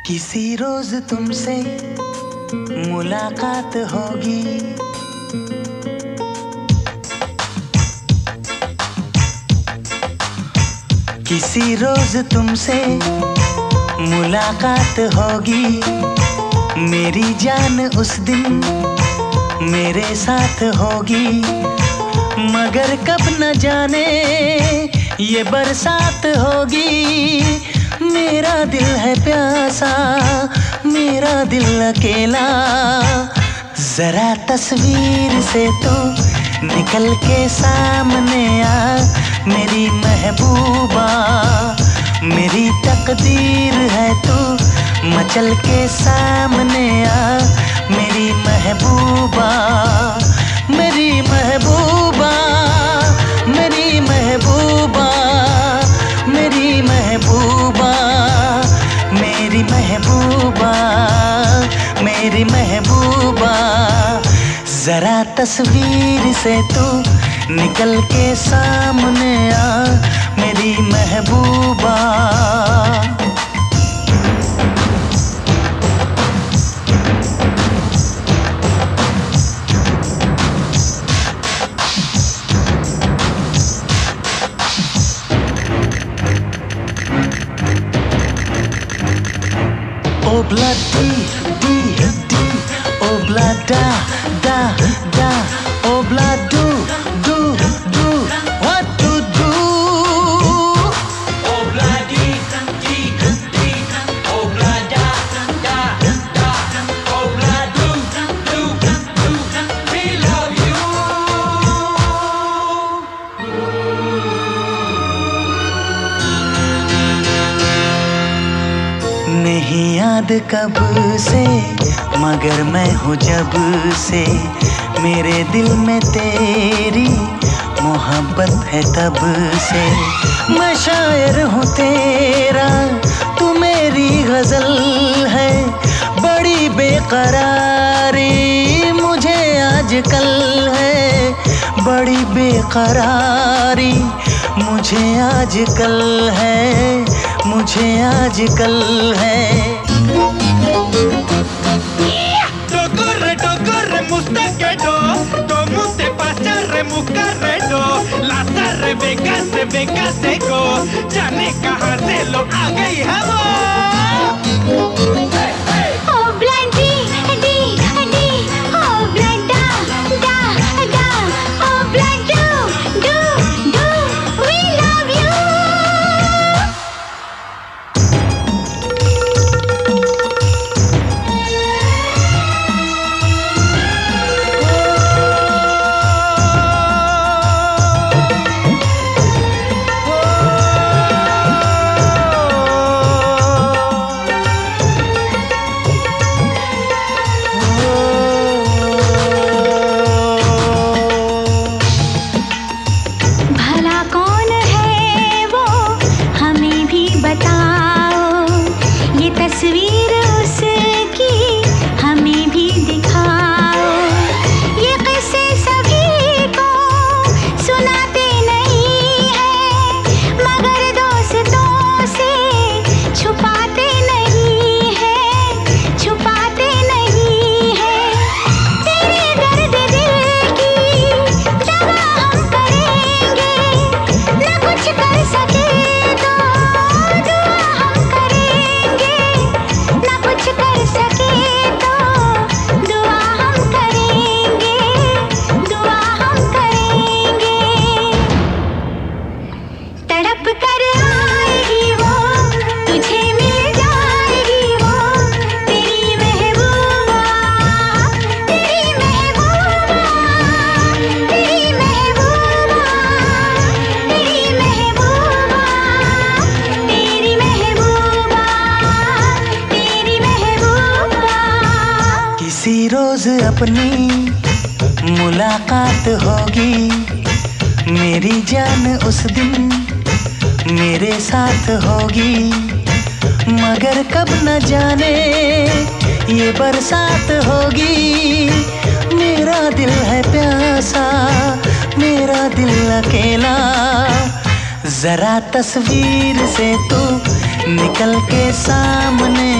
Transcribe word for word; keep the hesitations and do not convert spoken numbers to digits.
किसी रोज तुमसे मुलाकात होगी, किसी रोज तुमसे मुलाकात होगी। मेरी जान उस दिन मेरे साथ होगी, मगर कब न जाने ये बरसात होगी। मेरा दिल है प्यासा, मेरा दिल अकेला, जरा तस्वीर से तू निकल के सामने आ मेरी महबूबा। मेरी तकदीर है तू मचल के सामने आ मेरी महबूबा। मेरी महबूबा, मेरी महबूबा, मेरी महबूबा, मेरी महबूबा, मेरी महबूबा। जरा तस्वीर से तू निकल के सामने आ मेरी महबूबा। Obla di di di, obla da da da, obla do do do, what to do? Obla di di di, obla da da da, obla do do do, we love you. नहीं याद कब से मगर मैं हूँ जब से, मेरे दिल में तेरी मोहब्बत है तब से। मैं शायर हूँ तेरा, तू मेरी गजल है। बड़ी बेकरारी मुझे आजकल है, बड़ी बेकरारी मुझे आजकल है, मुझे आजकल है। Corre, corre, mustaquero, como te pasa, remucarredo, las Rebeca se beca seco, जाने कहाँ से लोग आ गई है वो। तस्वीर उसकी हमें भी दिखाओ, ये किस्से सभी को सुनाते नहीं हैं, मगर दोस्तों से छुपाते नहीं हैं, छुपाते नहीं हैं। तेरे दर्द दिल की दवा हम करेंगे, न कुछ कर सके तो दुआ हम करेंगे, ना कुछ कर सके तो दुआ हम करेंगे, दुआ हम करेंगे। तड़प कर आएगी वो, तुझे मिल जाएगी वो, तेरी महबूबा, तेरी महबूबा, तेरी महबूबा, तेरी महबूबा, तेरी महबूबा, तेरी महबूबा। किसी रोज अपनी मुलाकात होगी, मेरी जान उस दिन मेरे साथ होगी, मगर कब न जाने ये बरसात होगी। मेरा दिल है प्यासा, मेरा दिल अकेला, जरा तस्वीर से तू निकल के सामने